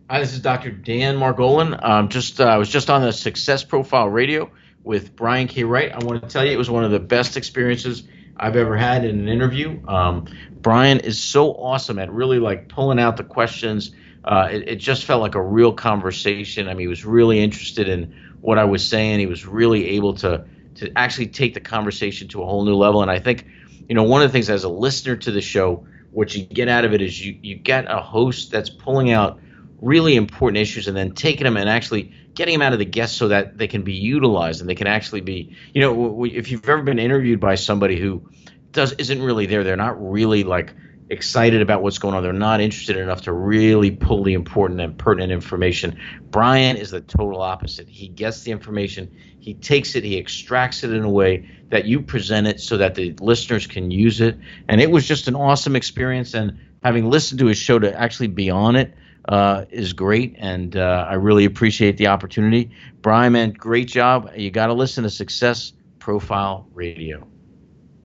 Hi, this is Dr. Dan Margolin. I was just on the Success Profile Radio with Brian K. Wright. I want to tell you it was one of the best experiences I've ever had in an interview. Brian is so awesome at really like pulling out the questions. It just felt like a real conversation. I mean, he was really interested in what I was saying. He was really able to actually take the conversation to a whole new level. And I think, one of the things as a listener to the show, what you get out of it is you get a host that's pulling out really important issues and then taking them and actually getting them out of the guests so that they can be utilized and they can actually be, if you've ever been interviewed by somebody who isn't really there, they're not really like excited about what's going on, they're not interested enough to really pull the important and pertinent information. Brian is the total opposite. He gets the information, he takes it, he extracts it in a way that you present it so that the listeners can use it. And it was just an awesome experience, and having listened to his show to actually be on it is great, and I really appreciate the opportunity. Brian, man, great job. You got to listen to Success Profile Radio.